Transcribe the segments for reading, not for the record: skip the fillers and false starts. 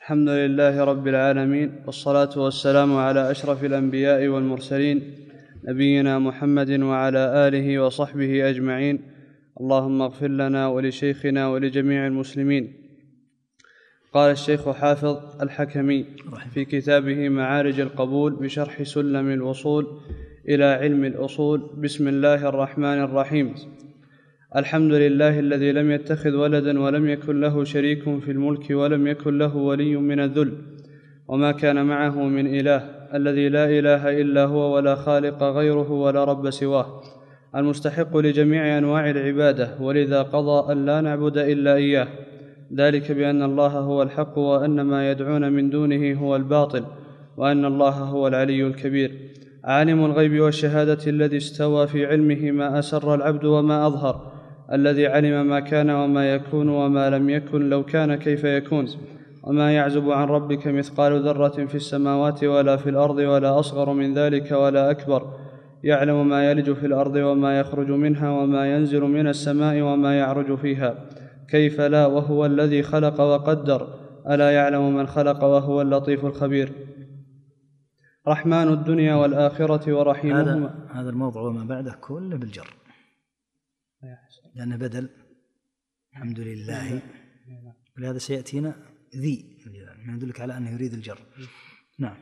الحمد لله رب العالمين، والصلاة والسلام على أشرف الأنبياء والمرسلين، نبينا محمد وعلى آله وصحبه أجمعين. اللهم اغفر لنا ولشيخنا ولجميع المسلمين. قال الشيخ حافظ الحكمي في كتابه معارج القبول بشرح سلم الوصول إلى علم الأصول: بسم الله الرحمن الرحيم. الحمد لله الذي لم يتخذ ولدا ولم يكن له شريك في الملك ولم يكن له ولي من الذل وما كان معه من إله، الذي لا إله إلا هو ولا خالق غيره ولا رب سواه، المستحق لجميع أنواع العبادة، ولذا قضى أن لا نعبد إلا إياه، ذلك بأن الله هو الحق وأن ما يدعون من دونه هو الباطل، وأن الله هو العلي الكبير، عالم الغيب والشهادة، الذي استوى في علمه ما أسر العبد وما أظهر، الذي علم ما كان وما يكون وما لم يكن لو كان كيف يكون، وما يعزب عن ربك مثقال ذرة في السماوات ولا في الأرض ولا أصغر من ذلك ولا أكبر، يعلم ما يلج في الأرض وما يخرج منها وما ينزل من السماء وما يعرج فيها، كيف لا، وهو الذي خلق وقدر، ألا يعلم من خلق وهو اللطيف الخبير. رحمن الدنيا والآخرة ورحيمهما. هذا الموضوع وما بعده كله بالجر، لأنه بدل الحمد لله، ولهذا سيأتينا ذي ما يدلك على أنه يريد الجر. نعم.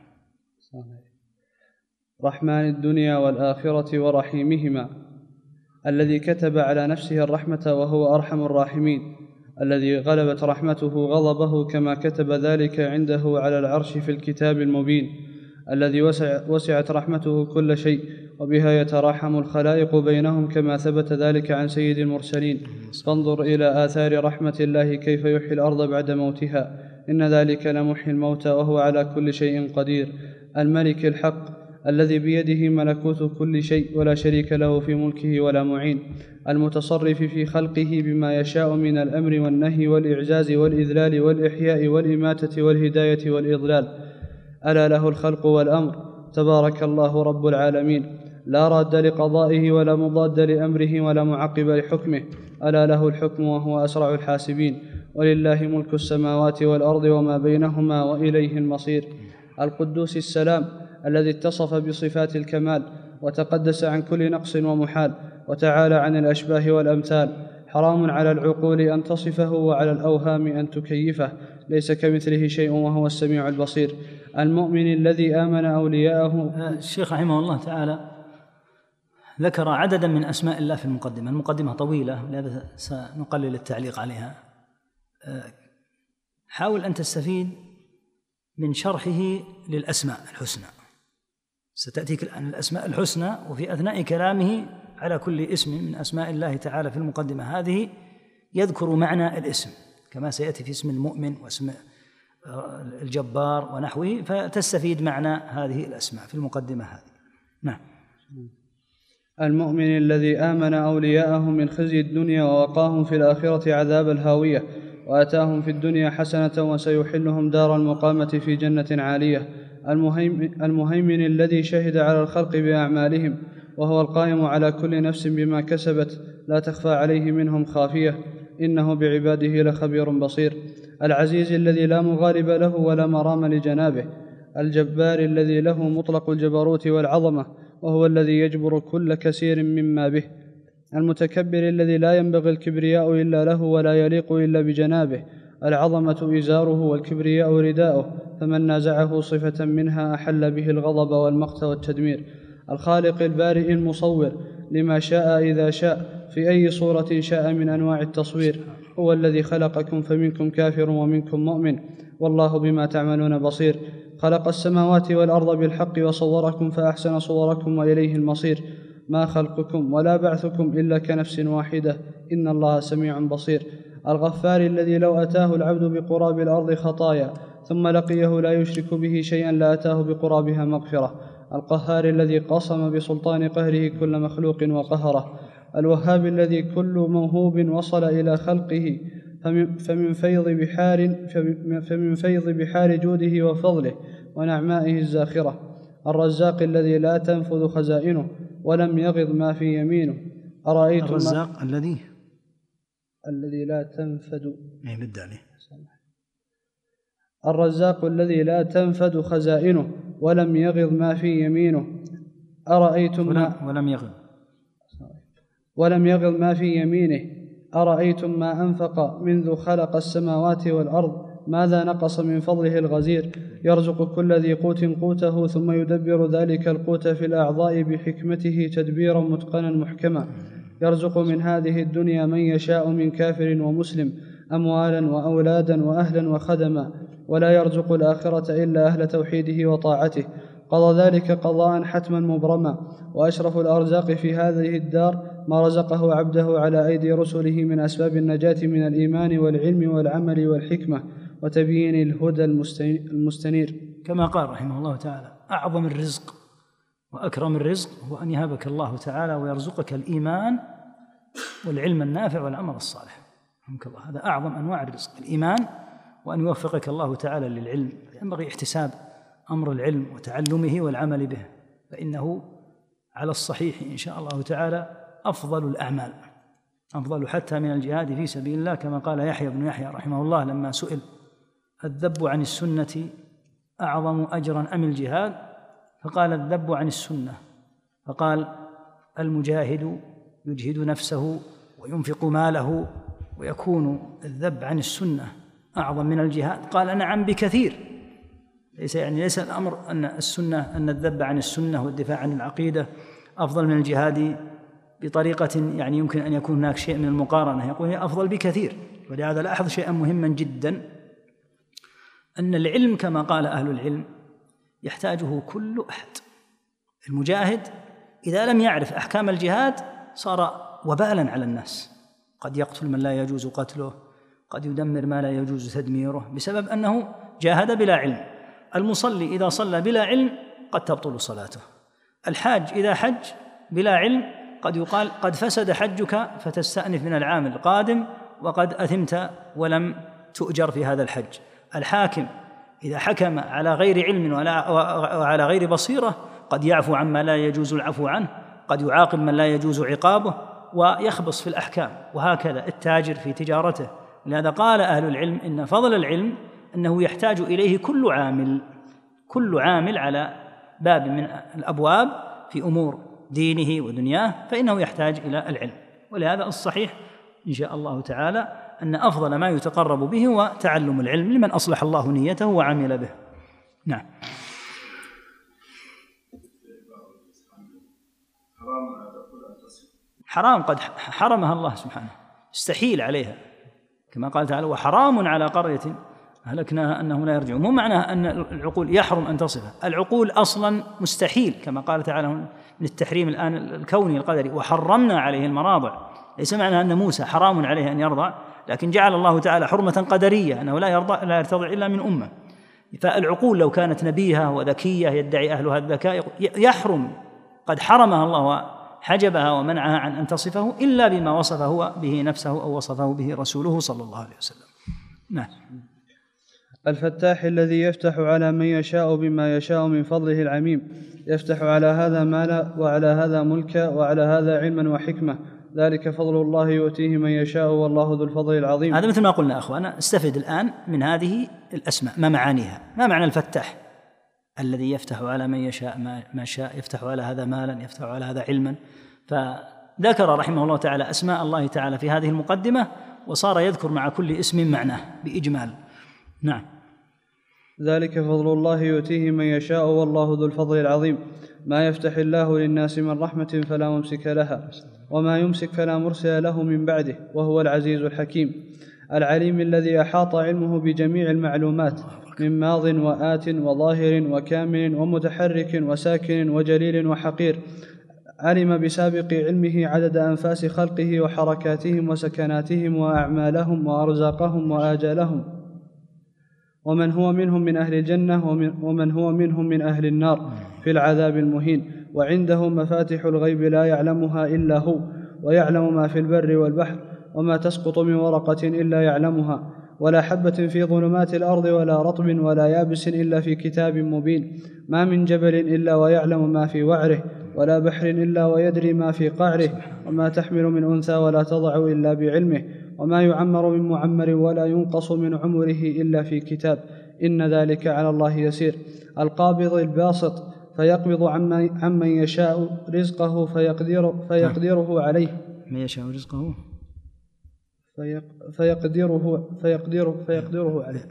رحمن الدنيا والآخرة ورحيمهما، الذي كتب على نفسه الرحمة وهو أرحم الراحمين، الذي غلبت رحمته غضبه كما كتب ذلك عنده على العرش في الكتاب المبين، الذي وسعت رحمته كل شيء وبها يتراحم الخلائق بينهم كما ثبت ذلك عن سيد المرسلين. فانظر إلى آثار رحمة الله كيف يحيي الأرض بعد موتها، إن ذلك لمحيي الموتى وهو على كل شيء قدير. الملك الحق الذي بيده ملكوت كل شيء ولا شريك له في ملكه ولا معين، المتصرف في خلقه بما يشاء من الأمر والنهي والإعزاز والإذلال والإحياء والإماتة والهداية والإضلال، ألا له الخلق والأمر، تبارك الله رب العالمين، لا راد لقضائه ولا مضاد لأمره ولا معقب لحكمه، ألا له الحكم وهو أسرع الحاسبين، ولله ملك السماوات والأرض وما بينهما وإليه المصير. القدوس السلام الذي اتصف بصفات الكمال وتقدس عن كل نقص ومحال وتعالى عن الأشباه والأمثال، حرام على العقول أن تصفه وعلى الأوهام أن تكيفه، ليس كمثله شيء وهو السميع البصير. المؤمن الذي آمن أولياءه. الشيخ رحمه الله تعالى ذكر عددا من أسماء الله في المقدمة طويلة، لهذا سنقلل التعليق عليها. حاول أن تستفيد من شرحه للأسماء الحسنى، ستأتيك عن الأسماء الحسنى، وفي أثناء كلامه على كل اسم من أسماء الله تعالى في المقدمة هذه يذكر معنى الاسم، كما سيأتي في اسم المؤمن واسم الجبار ونحوه، فتستفيد معنى هذه الأسماء في المقدمة هذه. نعم. المؤمن الذي آمن أولياءه من خزي الدنيا ووقاهم في الآخرة عذاب الهاوية، وآتاهم في الدنيا حسنة وسيحلهم دار المقامة في جنة عالية. المهيمن الذي شهد على الخلق بأعمالهم، وهو القائم على كل نفس بما كسبت، لا تخفى عليه منهم خافية، إنه بعباده لخبير بصير. العزيز الذي لا مغالب له ولا مرام لجنابه، الجبار الذي له مطلق الجبروت والعظمة، وهو الذي يجبر كل كثير مما به. المتكبر الذي لا ينبغي الكبرياء إلا له ولا يليق إلا بجنابه، العظمة إزاره والكبرياء رداؤه، فمن نازعه صفة منها أحل به الغضب والمقت والتدمير. الخالق البارئ المصور لما شاء إذا شاء في أي صورة شاء من أنواع التصوير، هو الذي خلقكم فمنكم كافر ومنكم مؤمن، والله بما تعملون بصير. خلق السماوات والأرض بالحق وصوركم فأحسن صوركم وإليه المصير. ما خلقكم ولا بعثكم إلا كنفس واحدة، إن الله سميع بصير. الغفار الذي لو أتاه العبد بقراب الأرض خطايا ثم لقيه لا يشرك به شيئا لأتاه بقرابها مغفرة. القهار الذي قصم بسلطان قهره كل مخلوق وقهره. الوهاب الذي كل موهوب وصل إلى خلقه فمن فيض بحار جوده وفضله ونعمائه الزاخرة. الرزاق الذي لا تنفذ خزائنه ولم يغض ما في يمينه. أرأيتم الرزاق الذي لا تنفذ بالدالي الرزاق الذي لا تنفد خزائنه ولم يغض ما في يمينه ولم يغض ما في يمينه أرأيتم ما أنفق منذ خلق السماوات والأرض ماذا نقص من فضله الغزير يرزق كل ذي قوت قوته ثم يدبر ذلك القوت في الأعضاء بحكمته تدبيرا متقنا محكما يرزق من هذه الدنيا من يشاء من كافر ومسلم أموالا وأولادا وأهلا وخدما ولا يرزق الآخرة إلا أهل توحيده وطاعته قضى ذلك قضاء حتما مبرما وأشرف الأرزاق في هذه الدار ما رزقه عبده على أيدي رسله من أسباب النجاة من الإيمان والعلم والعمل والحكمة وتبيين الهدى المستنير. كما قال رحمه الله تعالى: أعظم الرزق وأكرم الرزق هو أن يهبك الله تعالى ويرزقك الإيمان والعلم النافع والعمل الصالح. رحمك الله، هذا أعظم أنواع الرزق، الإيمان، وأن يوفقك الله تعالى للعلم. ينبغي احتساب أمر العلم وتعلمه والعمل به، فإنه على الصحيح إن شاء الله تعالى أفضل الأعمال، أفضل حتى من الجهاد في سبيل الله، كما قال يحيى بن يحيى رحمه الله لما سئل: الذب عن السنة أعظم أجرا أم الجهاد؟ فقال: الذب عن السنة. فقال: المجاهد يجهد نفسه وينفق ماله ويكون الذب عن السنة أعظم من الجهاد؟ قال: نعم بكثير. ليس الأمر أن السنة، أن الذب عن السنة والدفاع عن العقيدة أفضل من الجهاد بطريقة يعني يمكن أن يكون هناك شيء من المقارنة، يقول هي أفضل بكثير. ولهذا لاحظ شيئا مهما جدا، أن العلم كما قال أهل العلم يحتاجه كل أحد. المجاهد إذا لم يعرف أحكام الجهاد صار وبالا على الناس، قد يقتل من لا يجوز قتله، قد يدمر ما لا يجوز تدميره بسبب أنه جاهد بلا علم. المصلي إذا صلى بلا علم قد تبطل صلاته. الحاج إذا حج بلا علم قد يقال قد فسد حجك فتستأنف من العام القادم وقد أثمت ولم تؤجر في هذا الحج. الحاكم إذا حكم على غير علم وعلى غير بصيرة قد يعفو عما لا يجوز العفو عنه، قد يعاقب من لا يجوز عقابه ويخبص في الأحكام. وهكذا التاجر في تجارته. لهذا قال أهل العلم إن فضل العلم أنه يحتاج إليه كل عامل على باب من الأبواب في أمور دينه ودنياه، فإنه يحتاج إلى العلم. ولهذا الصحيح إن شاء الله تعالى أن أفضل ما يتقرب به هو تعلم العلم لمن أصلح الله نيته وعمل به. نعم. حرام قد حرمها الله سبحانه، استحيل عليها، كما قال تعالى: وحرام على قرية أهلكناها أنهم لا يرجعون. مو معناها أن العقول يحرم أن تصفها، العقول أصلا مستحيل، كما قال تعالى من التحريم الآن الكوني القدري: وحرمنا عليه المراضع. ليس معنى أن موسى حرام عليه أن يرضع، لكن جعل الله تعالى حرمة قدرية أنه لا يرتضع إلا من أمه. فالعقول لو كانت نبيهة وذكية يدعي أهلها الذكاء يحرم، قد حرمها الله وحجبها ومنعها عن أن تصفه إلا بما وصف هو به نفسه أو وصفه به رسوله صلى الله عليه وسلم. نعم. الفتاح الذي يفتح على من يشاء بما يشاء من فضله العميم، يفتح على هذا مالا وعلى هذا ملكا وعلى هذا علما وحكمة، ذلك فضل الله يؤتيه من يشاء والله ذو الفضل العظيم. هذا مثل ما قلنا أخوانا، استفد الآن من هذه الأسماء ما معانيها. ما معنى الفتاح؟ الذي يفتح على من يشاء ما شاء، يفتح على هذا مالا، يفتح على هذا علما. فذكر رحمه الله تعالى أسماء الله تعالى في هذه المقدمة، وصار يذكر مع كل اسم معناه بإجمال. نعم. ذلك فضل الله يؤتيه من يشاء والله ذو الفضل العظيم. ما يفتح الله للناس من رحمة فلا ممسك لها، وما يمسك فلا مرسل له من بعده، وهو العزيز الحكيم العليم الذي أحاط علمه بجميع المعلومات من ماض وآت وظاهر وكامل ومتحرك وساكن وجليل وحقير. علم بسابق علمه عدد أنفاس خلقه وحركاتهم وسكناتهم وأعمالهم وأرزاقهم وآجالهم، ومن هو منهم من أهل الجنة ومن هو منهم من أهل النار في العذاب المهين. وعنده مفاتح الغيب لا يعلمها إلا هو، ويعلم ما في البر والبحر، وما تسقط من ورقة إلا يعلمها، ولا حبة في ظلمات الأرض ولا رطب ولا يابس إلا في كتاب مبين. ما من جبل إلا ويعلم ما في وعره، ولا بحر إلا ويدري ما في قعره، وما تحمل من أنثى ولا تضع إلا بعلمه، وما يعمر من معمر ولا ينقص من عمره إلا في كتاب، إن ذلك على الله يسير. القابض الباسط فيقبض عمن يشاء رزقه فيقدره عليه. من يشاء رزقه فيقدره عليه.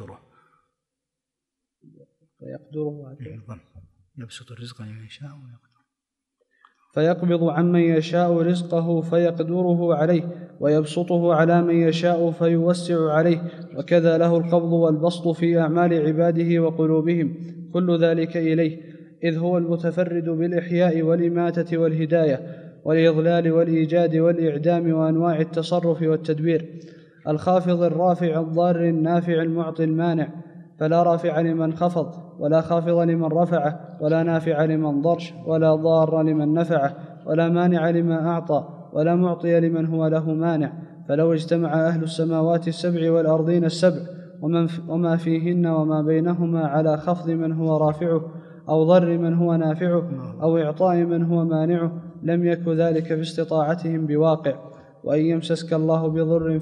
يبسط الرزق لمن يشاء ويقدر. فيقبض عمن يشاء رزقه فيقدره عليه، ويبسطه على من يشاء فيوسع عليه، وكذا له القبض والبسط في أعمال عباده وقلوبهم، كل ذلك إليه، إذ هو المتفرد بالإحياء والإماتة والهداية والإضلال والإيجاد والإعدام وأنواع التصرف والتدبير. الخافض الرافع الضار النافع المعطي المانع، فلا رافع لمن خفض، ولا خافض لمن رفعه، ولا نافع لمن ضر، ولا ضار لمن نفعه، ولا مانع لما أعطى، ولا معطي لمن هو له مانع. فلو اجتمع أهل السماوات السبع والأرضين السبع وما فيهن وما بينهما على خفض من هو رافعه، أو ضر من هو نافعه، أو إعطاء من هو مانعه، لم يك ذلك باستطاعتهم بواقع. وإن يمسسك الله بضر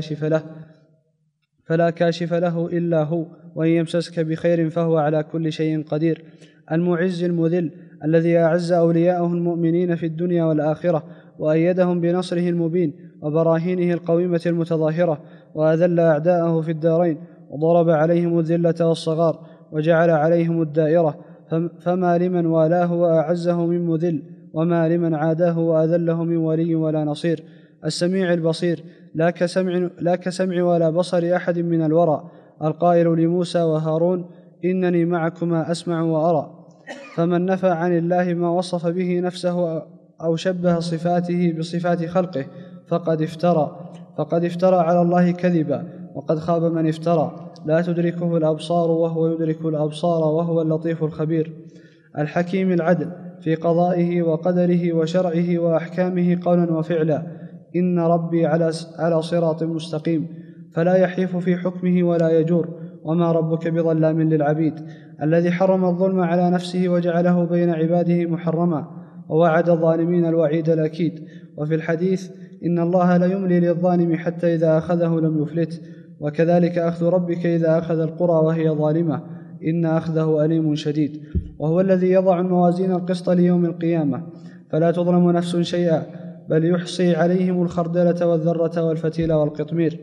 فلا كاشف له إلا هو، وإن يمسسك بخير فهو على كل شيء قدير. المعز المذل الذي أعز أولياءه المؤمنين في الدنيا والآخرة، وأيدهم بنصره المبين وبراهينه القويمة المتظاهرة، وأذل أعداءه في الدارين، وضرب عليهم الذلة والصغار، وجعل عليهم الدائرة، فما لمن والاه وأعزه من مذل، وما لمن عاداه وأذله من ولي ولا نصير. السميع البصير لا كسمع ولا بصر أحد من الورى، القائل لموسى وهارون: إنني معكما أسمع وأرى. فمن نفى عن الله ما وصف به نفسه أو شبه صفاته بصفات خلقه فقد افترى على الله كذبا، وقد خاب من افترى. لا تدركه الأبصار وهو يدرك الأبصار وهو اللطيف الخبير. الحكيم العدل في قضائه وقدره وشرعه وأحكامه قولا وفعلا. إن ربي على صراط مستقيم، فلا يحيف في حكمه ولا يجور. وما ربك بظلام للعبيد، الذي حرم الظلم على نفسه وجعله بين عباده محرما، ووعد الظالمين الوعيد الأكيد. وفي الحديث: إن الله لا يملي للظالم حتى إذا أخذه لم يفلت، وكذلك أخذ ربك إذا أخذ القرى وهي ظالمة، إن أخذه أليم شديد. وهو الذي يضع الموازين القسط ليوم القيامة فلا تظلم نفس شيئا، بل يحصي عليهم الخردلة والذرة والفتيل والقطمير.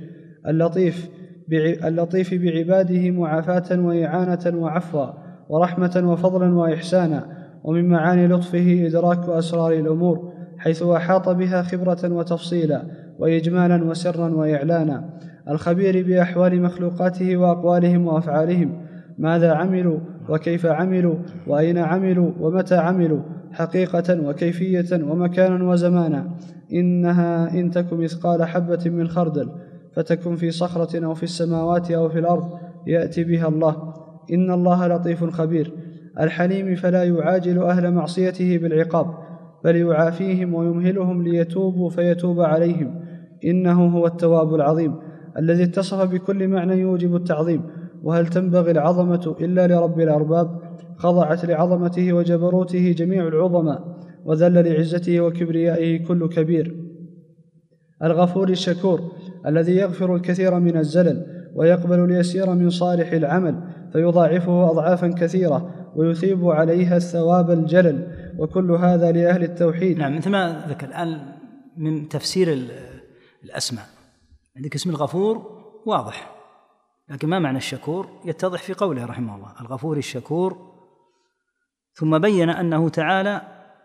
اللطيف بعباده معافاة وإعانة وعفوا ورحمة وفضلا وإحسانا. ومن معاني لطفه إدراك أسرار الأمور، حيث أحاط بها خبرة وتفصيلا وإجمالا وسرا وإعلانا. الخبير بأحوال مخلوقاته وأقوالهم وأفعالهم، ماذا عملوا وكيف عملوا وأين عملوا ومتى عملوا، حقيقة وكيفية ومكانا وزمانا. إنها إن تك مثقال حبة من خردل فتكن في صخرة أو في السماوات أو في الأرض يأتي بها الله، إن الله لطيف خبير. الحليم فلا يعاجل أهل معصيته بالعقاب، بل يعافيهم ويمهلهم ليتوبوا فيتوب عليهم، إنه هو التواب العظيم الذي اتصف بكل معنى يوجب التعظيم. وهل تنبغي العظمة إلا لرب الأرباب؟ خضعت لعظمته وجبروته جميع العظماء، وذل لعزته وكبريائه كل كبير. الغفور الشكور الذي يغفر الكثير من الزلل ويقبل اليسير من صالح العمل فيضاعفه أضعافا كثيرة ويثيب عليها الثواب الجلل، وكل هذا لأهل التوحيد. نعم، مثل ما ذكر الآن من تفسير الأسماء، عندك اسم الغفور واضح، لكن ما معنى الشكور يتضح في قوله رحمه الله: الغفور الشكور. ثم بين أنه تعالى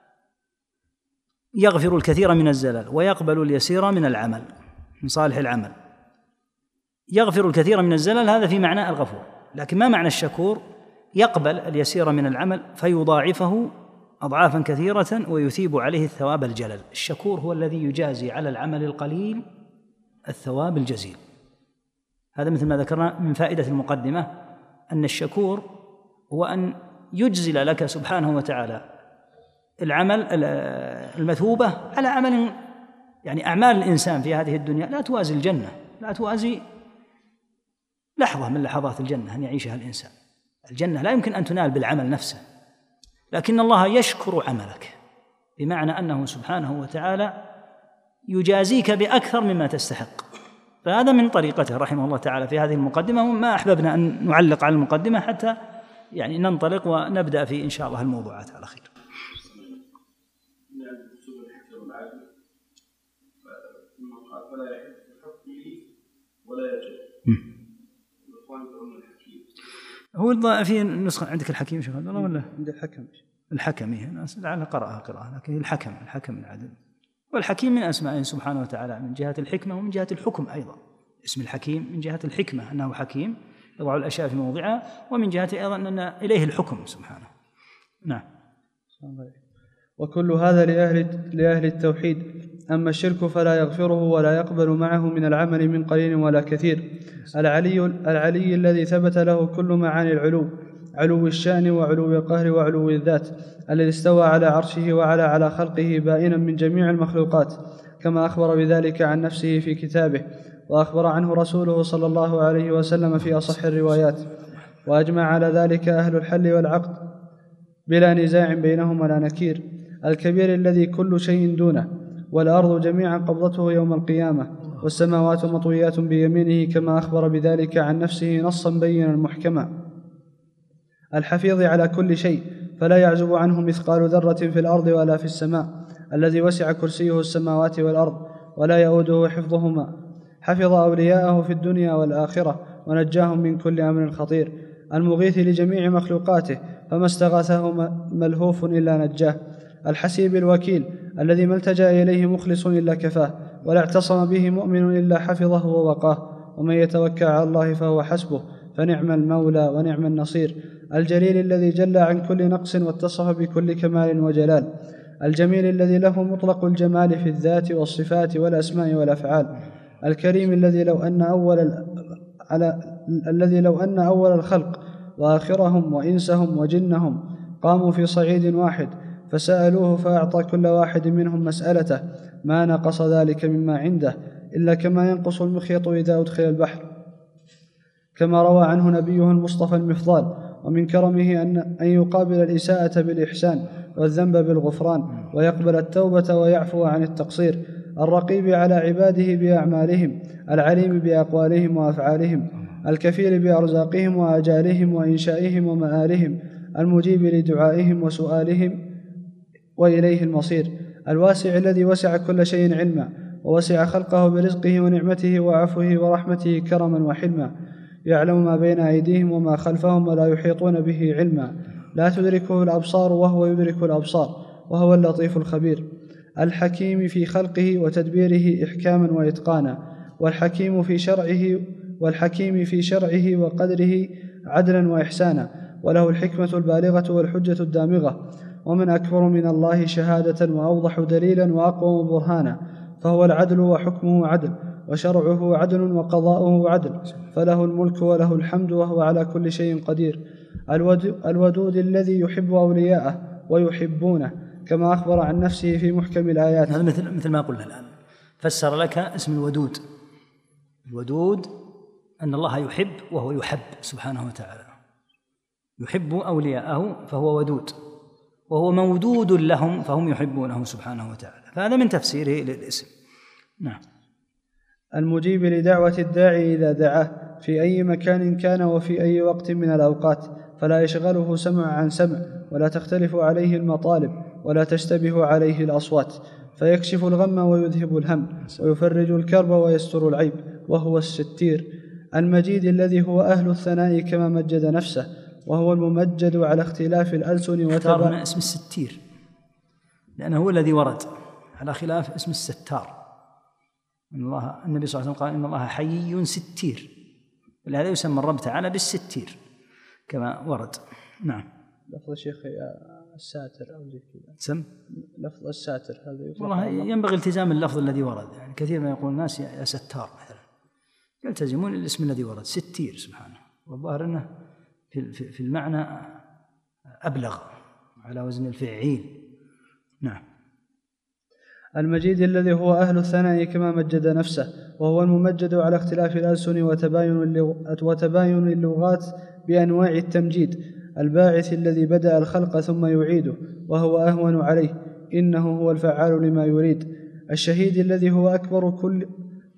يغفر الكثير من الزلل ويقبل اليسير من العمل، من صالح العمل. يغفر الكثير من الزلل هذا في معنى الغفور، لكن ما معنى الشكور؟ يقبل اليسير من العمل فيضاعفه أضعافا كثيرة ويثيب عليه الثواب الجلل. الشكور هو الذي يجازي على العمل القليل الثواب الجزيل. هذا مثل ما ذكرنا من فائدة المقدمة، أن الشكور هو أن يجزل لك سبحانه وتعالى العمل المثوبة على عمل، يعني أعمال الإنسان في هذه الدنيا لا توازي الجنة، لا توازي لحظة من لحظات الجنة أن يعيشها الإنسان. الجنة لا يمكن أن تنال بالعمل نفسه، لكن الله يشكر عملك، بمعنى أنه سبحانه وتعالى يجازيك بأكثر مما تستحق. فهذا من طريقته رحمه الله تعالى في هذه المقدمة، وما أحببنا أن نعلق على المقدمة حتى يعني ننطلق ونبدأ في إن شاء الله الموضوعات على خير. هو في نسخة عندك الحكيم شيخ عبد الله ولا؟ عند الحكم. الحكم لعل قرأها قراءة، لكن الحكم العدل. والحكيم من أسمائه سبحانه وتعالى من جهة الحكمة ومن جهة الحكم أيضا. اسم الحكيم من جهة الحكمة أنه حكيم يضع الأشياء في موضعها، ومن جهة أيضا أن إليه الحكم سبحانه. نعم. وكل هذا لأهل التوحيد. أما الشرك فلا يغفره ولا يقبل معه من العمل من قليل ولا كثير. العلي الذي ثبت له كل معاني العلو، علو الشأن وعلو القهر وعلو الذات، الذي استوى على عرشه على خلقه بائنا من جميع المخلوقات، كما أخبر بذلك عن نفسه في كتابه، وأخبر عنه رسوله صلى الله عليه وسلم في أصح الروايات، وأجمع على ذلك أهل الحل والعقد بلا نزاع بينهم ولا نكير. الكبير الذي كل شيء دونه، والأرض جميعا قبضته يوم القيامة، والسماوات مطويات بيمينه، كما أخبر بذلك عن نفسه نصا بينا محكما. الحفيظ على كل شيء، فلا يعزب عنه مثقال ذرة في الأرض ولا في السماء، الذي وسع كرسيه السماوات والأرض ولا يؤوده حفظهما. حفظ أولياءه في الدنيا والآخرة، ونجاهم من كل أمر خطير. المغيث لجميع مخلوقاته، فما استغاثه ملهوف إلا نجاه. الحسيب الوكيل، الذي ما التجأ إليه مخلص إلا كفاه، ولا اعتصم به مؤمن إلا حفظه ووقاه. ومن يتوكل على الله فهو حسبه، فنعم المولى ونعم النصير. الجليل الذي جل عن كل نقص واتصف بكل كمال وجلال. الجميل الذي له مطلق الجمال في الذات والصفات والأسماء والأفعال. الكريم الذي لو أن أول الخلق وآخرهم وإنسهم وجنهم قاموا في صعيد واحد فسألوه فأعطى كل واحد منهم مسألته، ما نقص ذلك مما عنده إلا كما ينقص المخيط إذا أدخل البحر. كما روى عنه نبيه المصطفى المفضال. ومن كرمه أن يقابل الإساءة بالإحسان والذنب بالغفران، ويقبل التوبة ويعفو عن التقصير. الرقيب على عباده بأعمالهم، العليم بأقوالهم وأفعالهم، الكفيل بأرزاقهم وآجالهم وإنشائهم ومآلهم، المجيب لدعائهم وسؤالهم وإليه المصير. الواسع الذي وسع كل شيء علما، ووسع خلقه برزقه ونعمته وعفوه ورحمته كرما وحلما. يعلم ما بين أيديهم وما خلفهم، ولا يحيطون به علما. لا تدركه الأبصار وهو يدرك الأبصار، وهو اللطيف الخبير. الحكيم في خلقه وتدبيره إحكاما وإتقانا، والحكيم في شرعه وقدره عدلا وإحسانا، وله الحكمة البالغة والحجة الدامغة. ومن أكبر من الله شهادة وأوضح دليلا وأقوم برهانا، فهو العدل وحكمه عدل، وشرعه عدل وقضاؤه عدل، فله الملك وله الحمد وهو على كل شيء قدير. الودود الذي يحب أولياءه ويحبونه، كما أخبر عن نفسه في محكم الآيات. هذا مثل ما قلنا الآن، فسر لك اسم الودود. الودود أن الله يحب وهو يحب سبحانه وتعالى، يحب أولياءه فهو ودود، وهو مودود لهم فهم يحبونه سبحانه وتعالى. فهذا من تفسيره للاسم. نعم. المجيب لدعوة الداعي إذا دعاه في أي مكان كان وفي أي وقت من الأوقات، فلا يشغله سمع عن سمع، ولا تختلف عليه المطالب، ولا تشتبه عليه الأصوات، فيكشف الغم ويذهب الهم، ويفرج الكرب ويستر العيب، وهو الستير. المجيد الذي هو أهل الثناء كما مجد نفسه، وهو الممجد على اختلاف الألسن اختارنا اسم الستير لأنه هو الذي ورد على خلاف اسم الستار. النبي صلى الله عليه وسلم قال إن الله حيي ستير، ولهذا يسمى الرب تعالى بالستير كما ورد. نعم. لفظ الشيخ الساتر أو زي كذا، سم لفظ الساتر هذا والله ينبغي التزام اللفظ الذي ورد. يعني كثير ما يقول الناس يا ستار مثلا، يلتزمون الاسم الذي ورد ستير سبحانه، والظاهر أنه في المعنى أبلغ على وزن الفعيل. نعم. المجيد الذي هو أهل الثناء كما مجد نفسه، وهو الممجد على اختلاف الألسن وتباين اللغات بأنواع التمجيد. الباعث الذي بدأ الخلق ثم يعيده، وهو أهون عليه، إنه هو الفعال لما يريد. الشهيد الذي هو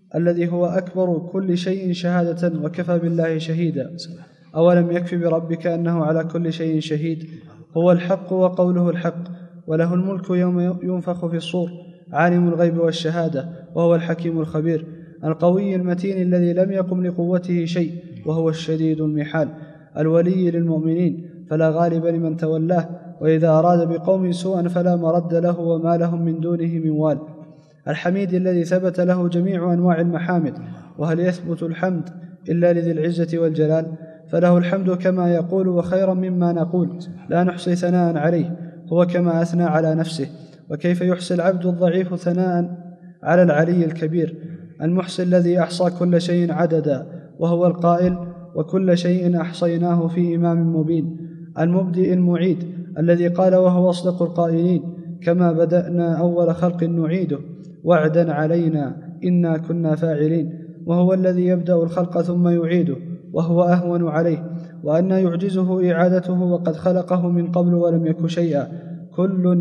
الذي هو أكبر كل شيء شهادة وكفى بالله شهيدا. أولم يكف بربك أنه على كل شيء شهيد. هو الحق وقوله الحق، وله الملك يوم ينفخ في الصور، عالم الغيب والشهادة وهو الحكيم الخبير، القوي المتين الذي لم يقم لقوته شيء وهو الشديد المحال، الولي للمؤمنين فلا غالب لمن تولاه، وإذا أراد بقوم سوءا فلا مرد له وما لهم من دونه من وال، الحميد الذي ثبت له جميع أنواع المحامد. وهل يثبت الحمد إلا لذي العزة والجلال؟ فله الحمد كما يقول وخيرا مما نقول، لا نحصي ثناء عليه، هو كما أثنى على نفسه. وكيف يحصي العبد الضعيف ثناء على العلي الكبير، المحصي الذي أحصى كل شيء عددا، وهو القائل وكل شيء أحصيناه في إمام مبين، المبدئ المعيد الذي قال وهو أصدق القائلين كما بدأنا أول خلق نعيده وعدا علينا إنا كنا فاعلين، وهو الذي يبدأ الخلق ثم يعيده وهو أهون عليه، وأن يعجزه إعادته وقد خلقه من قبل ولم يك شيئا، كل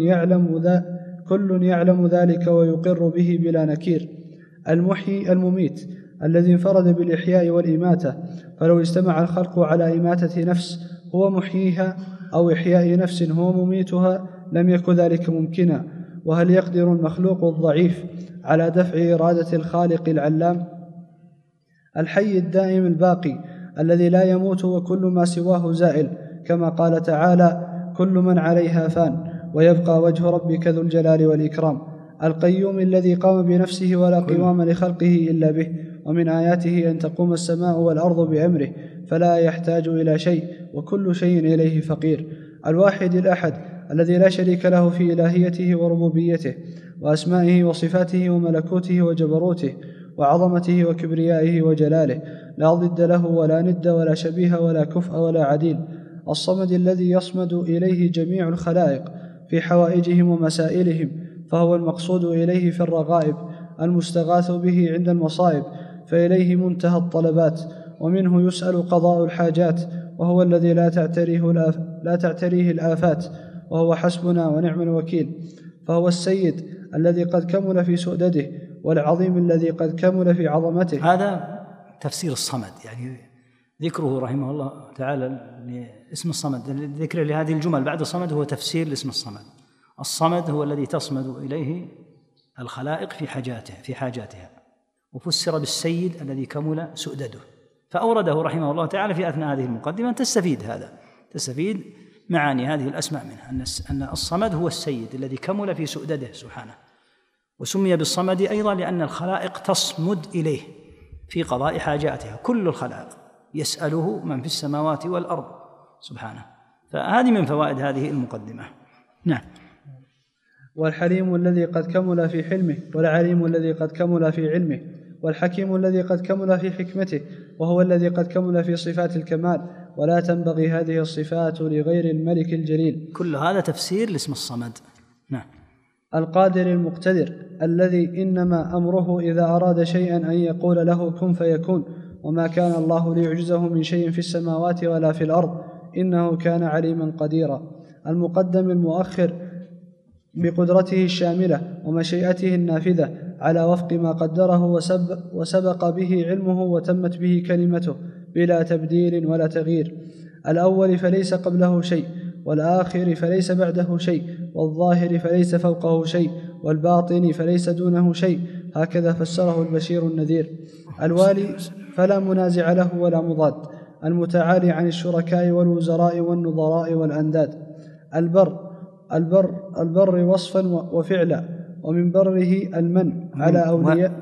يعلم ذلك ويقر به بلا نكير، المحيي المميت الذي انفرد بالإحياء والإماتة، فلو اجتمع الخلق على إماتة نفس هو محييها أو إحياء نفس هو مميتها لم يكن ذلك ممكنا. وهل يقدر المخلوق الضعيف على دفع إرادة الخالق العلام الحي الدائم الباقي الذي لا يموت وكل ما سواه زائل، كما قال تعالى كل من عليها فان ويبقى وجه ربك ذو الجلال والإكرام، القيوم الذي قام بنفسه ولا قوام لخلقه إلا به، ومن آياته أن تقوم السماء والأرض بأمره فلا يحتاج إلى شيء وكل شيء إليه فقير، الواحد الأحد الذي لا شريك له في إلهيته وربوبيته وأسمائه وصفاته وملكوته وجبروته وعظمته وكبريائه وجلاله، لا ضد له ولا ند ولا شبيه ولا كفء ولا عديل، الصمد الذي يصمد إليه جميع الخلائق في حوائجهم ومسائلهم، فهو المقصود إليه في الرغائب، المستغاث به عند المصائب، فإليه منتهى الطلبات، ومنه يسأل قضاء الحاجات، وهو الذي لا تعتريه الآفات، وهو حسبنا ونعم الوكيل، فهو السيد الذي قد كمل في سؤدده، والعظيم الذي قد كمل في عظمته. هذا تفسير الصمد، يعني ذكره رحمه الله تعالى لاسم الصمد، ذكر لهذه الجمل بعد الصمد هو تفسير لاسم الصمد. الصمد هو الذي تصمد إليه الخلائق في حاجاتها، وفسر بالسيد الذي كمل سؤدده، فأورده رحمه الله تعالى في أثناء هذه المقدمة تستفيد معاني هذه الأسماء منها، أن الصمد هو السيد الذي كمل في سؤدده سبحانه، وسمي بالصمد أيضا لأن الخلائق تصمد إليه في قضاء حاجاتها، كل الخلائق يسأله من في السماوات والأرض سبحانه، فهذه من فوائد هذه المقدمة. نعم. والحليم الذي قد كمل في حلمه، والعليم الذي قد كمل في علمه، والحكيم الذي قد كمل في حكمته، وهو الذي قد كمل في صفات الكمال، ولا تنبغي هذه الصفات لغير الملك الجليل. كل هذا تفسير لاسم الصمد. نعم. القادر المقتدر الذي إنما أمره إذا أراد شيئا أن يقول له كن فيكون، وما كان الله ليعجزه من شيء في السماوات ولا في الأرض إنه كان عليما قديرا. المقدم المؤخر بقدرته الشاملة ومشيئته النافذة على وفق ما قدره وسبق به علمه وتمت به كلمته بلا تبديل ولا تغيير. الأول فليس قبله شيء، والآخر فليس بعده شيء، والظاهر فليس فوقه شيء، والباطن فليس دونه شيء، هكذا فسره البشير النذير. الوالي فلا منازع له ولا مضاد، المتعالي عن الشركاء والوزراء والنظراء والأنداد. البر وصفا وفعلا، ومن بره المن على أولياء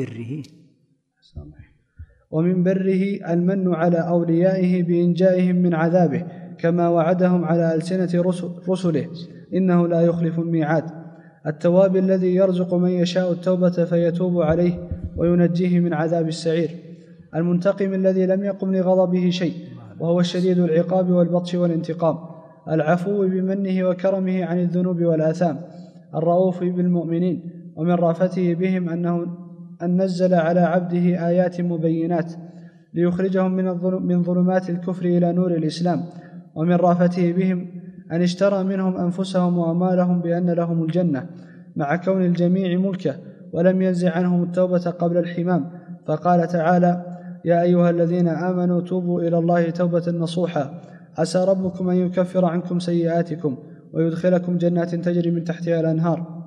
ومن بره المن على أوليائه بإنجائهم من عذابه، كما وعدهم على ألسنة رسله إنه لا يخلف الميعاد. التواب الذي يرزق من يشاء التوبة فيتوب عليه وينجيه من عذاب السعير. المنتقم الذي لم يقم لغضبه شيء، وهو الشديد العقاب والبطش والانتقام. العفو بمنه وكرمه عن الذنوب والآثام. الرؤوف بالمؤمنين، ومن رافته بهم أن نزل على عبده آيات مبينات ليخرجهم من ظلمات الكفر إلى نور الإسلام. ومن رافته بهم أن اشترى منهم أنفسهم وأموالهم بأن لهم الجنة، مع كون الجميع ملكه، ولم ينزع عنهم التوبة قبل الحمام، فقال تعالى: يا أيها الذين آمنوا توبوا إلى الله توبة نصوحا عسى ربكم أن يكفر عنكم سيئاتكم ويدخلكم جنات تجري من تحتها الأنهار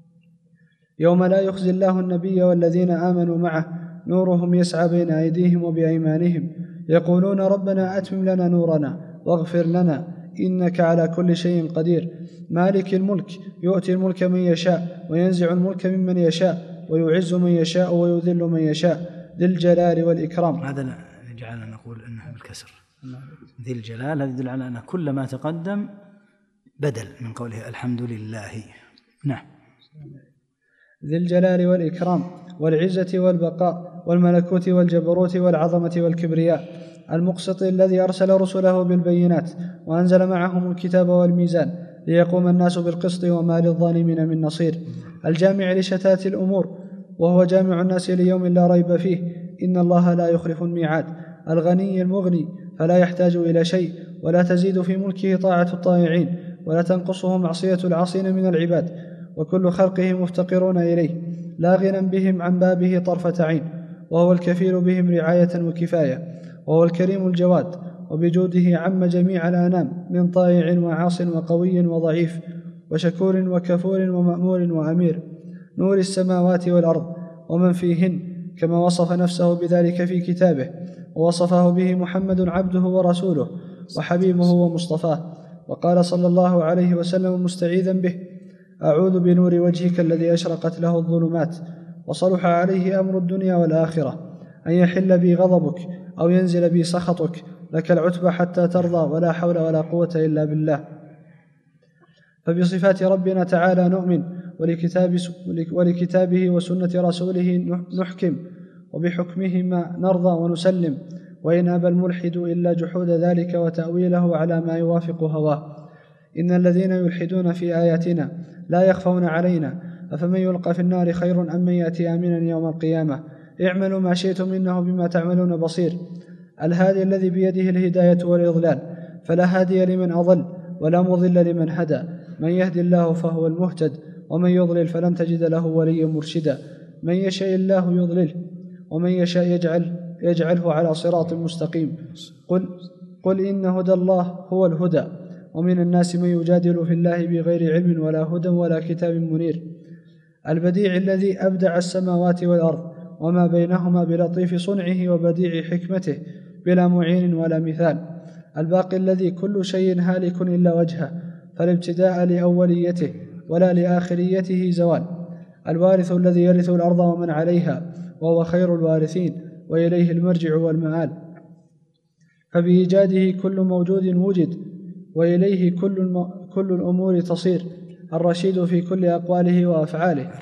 يوم لا يخزي الله النبي والذين آمنوا معه نورهم يسعى بين أيديهم وبأيمانهم يقولون ربنا أتمم لنا نورنا واغفر لنا إنك على كل شيء قدير مالك الملك يؤتي الملك من يشاء وينزع الملك ممن يشاء ويعز من يشاء ويذل من يشاء ذي الجلال والإكرام. هذا يجعلنا نقول أنه بالكسر ذي الجلال، هذا يدل على أن كل ما تقدم بدل من قوله الحمد لله. نعم. ذي الجلال والإكرام والعزة والبقاء والملكوت والجبروت والعظمة والكبرياء، المقسط الذي أرسل رسله بالبينات وأنزل معهم الكتاب والميزان ليقوم الناس بالقسط وما للظالمين من نصير، الجامع لشتات الأمور وهو جامع الناس ليوم لا ريب فيه إن الله لا يخلف الميعاد، الغني المغني فلا يحتاج إلى شيء ولا تزيد في ملكه طاعة الطائعين ولا تنقصه معصية العاصين من العباد، وكل خلقه مفتقرون إليه لا غنى بهم عن بابه طرفة عين، وهو الكفيل بهم رعاية وكفاية، وهو الكريم الجواد وبجوده عم جميع الأنام من طائع وعاص وقوي وضعيف وشكور وكفور ومأمور وأمير، نور السماوات والأرض ومن فيهن كما وصف نفسه بذلك في كتابه ووصفه به محمد عبده ورسوله وحبيبه ومصطفاه، وقال صلى الله عليه وسلم مستعيذا به: أعوذ بنور وجهك الذي أشرقت له الظلمات وصلح عليه أمر الدنيا والآخرة أن يحل بي غضبك أو ينزل بي سخطك لك العتبى حتى ترضى ولا حول ولا قوة إلا بالله. فبصفات ربنا تعالى نؤمن ولكتابه وسنة رسوله نحكم وبحكمهما نرضى ونسلم، وإن أبى الملحد إلا جحود ذلك وتأويله على ما يوافق هواه. إن الذين يلحدون في آياتنا لا يخفون علينا، أفمن يلقى في النار خير أم من يأتي آمنا يوم القيامة. اعملوا ما شئتم إنه بما تعملون بصير. الهادي الذي بيده الهداية والإضلال فلا هادي لمن أضل ولا مضل لمن هدى، من يهدي الله فهو المهتد ومن يضلل فلن تجد له وليا مرشدا، من يشاء الله يضلله ومن يشاء يجعله على صراط مستقيم. قل إن هدى الله هو الهدى، ومن الناس من يجادل في الله بغير علم ولا هدى ولا كتاب منير. البديع الذي أبدع السماوات والأرض وما بينهما بلطيف صنعه وبديع حكمته بلا معين ولا مثال. الباقي الذي كل شيء هالك إلا وجهه فلا ابتداء لأوليته ولا لآخريته زوال. الوارث الذي يرث الأرض ومن عليها وهو خير الوارثين وإليه المرجع والمآل. فبإيجاده كل موجود وجد وإليه كل الأمور تصير. الرشيد في كل أقواله وأفعاله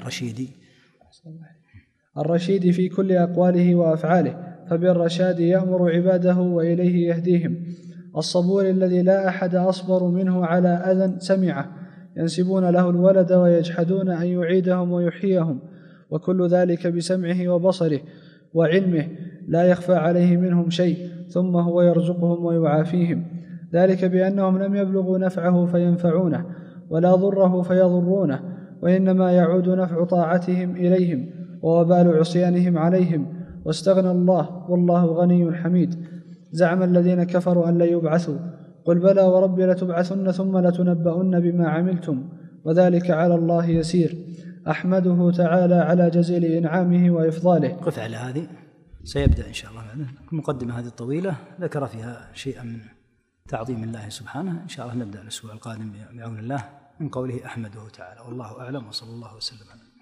الرشيد في كل أقواله وأفعاله، فبالرشاد يأمر عباده وإليه يهديهم. الصبور الذي لا أحد أصبر منه على أذى سمعه، ينسبون له الولد ويجحدون أن يعيدهم ويحييهم، وكل ذلك بسمعه وبصره وعلمه لا يخفى عليه منهم شيء، ثم هو يرزقهم ويعافيهم. ذلك بأنهم لم يبلغوا نفعه فينفعونه ولا ضره فيضرونه، وإنما يعود نفع طاعتهم إليهم ووبال عصيانهم عليهم، واستغنى الله والله غني حميد. زعم الذين كفروا أن لا يبعثوا، قل بلى وربي لتبعثن ثم لتنبؤن بما عملتم وذلك على الله يسير. أحمده تعالى على جزيل إنعامه وإفضاله. قف على هذه، سيبدأ إن شاء الله المقدمة هذه الطويلة ذكر فيها شيئا من تعظيم الله سبحانه. إن شاء الله نبدأ الأسبوع القادم بعون الله من قوله أحمده تعالى، والله أعلم وصلى الله وسلم على